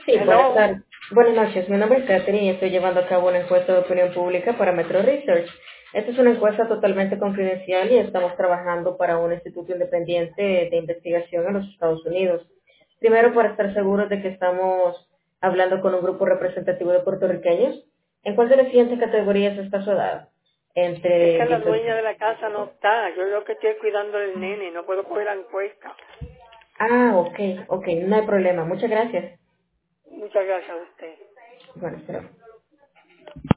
Sí, buenas Hello. tardes. Buenas noches, mi nombre es Catherine y estoy llevando a cabo una encuesta de opinión pública para Metro Research. Esta es una encuesta totalmente confidencial y estamos trabajando para un instituto independiente de investigación en los Estados Unidos. Primero, para estar seguros de que estamos hablando con un grupo representativo de puertorriqueños, ¿en cuál de las siguientes categorías está su edad? Es Entre que la 18. dueña de la casa no está. Yo lo que estoy cuidando del nene. No puedo coger la encuesta. Ah, ok, no hay problema. Muchas gracias. Muchas gracias a usted. Bueno, espera.